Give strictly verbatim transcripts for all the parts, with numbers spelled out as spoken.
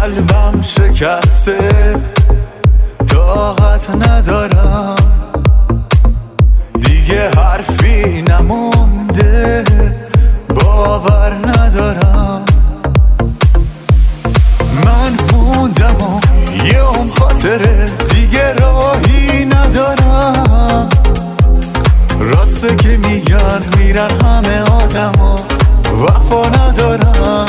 قلبم شکسته، طاقت ندارم دیگه، حرفی نمونده، باور ندارم. من موندم و یه اون خاطره دیگه راهی ندارم. راسته که میگن میرن همه آدم ها، وفا ندارم.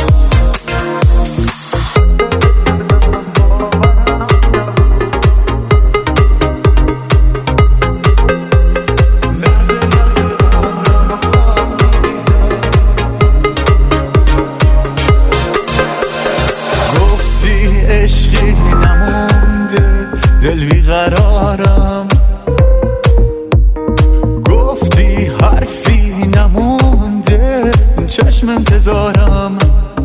گفتی عشقی نمونده، دل بیقرارم. گفتی حرفی نمونده، چشم انتظارم.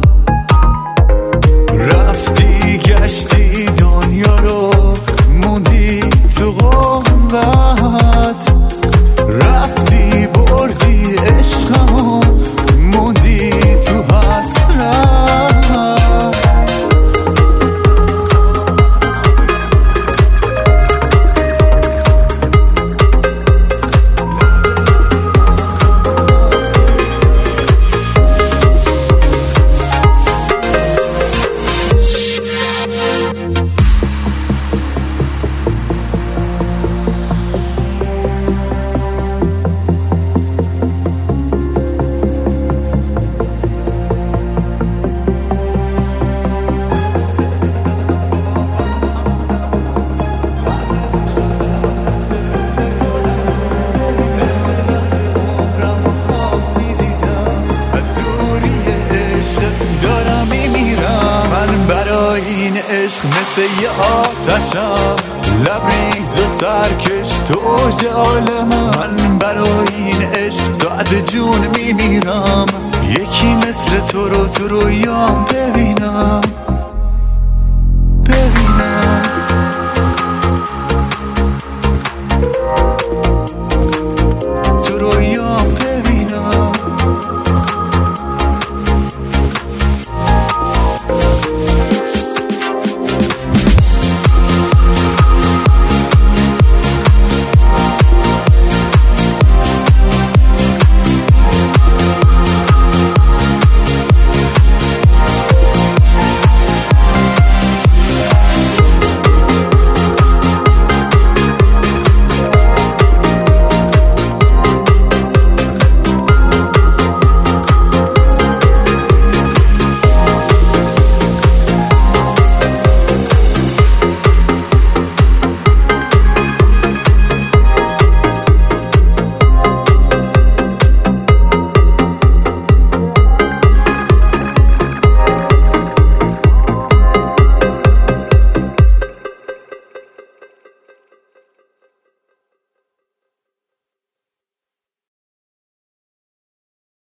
رفتی گشتی دنیا رو، موندی تو غربت. رفتی بردی عشقمو، موندی تو حسرت. این عشق مثل یه آتشم، لبریز و سرکش تو اوج عالمم. من برای این عشق تا حد جون میمیرم، یکی مثل تو رو تو رویام ببینم.